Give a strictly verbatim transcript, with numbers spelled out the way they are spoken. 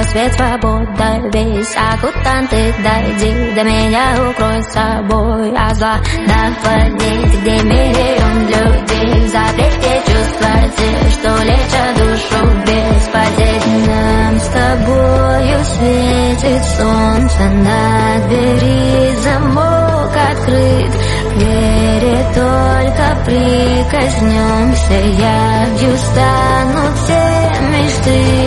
рассвет, свобода, весь оккутанты, дойди до меня, укрой собой от зла. Доводи, где миллион людей, запрети чувства те, что лечат душу без потерь. Нам с тобою светит солнце, на двери замок открыт. К двери только прикоснемся, явью станут все мечты.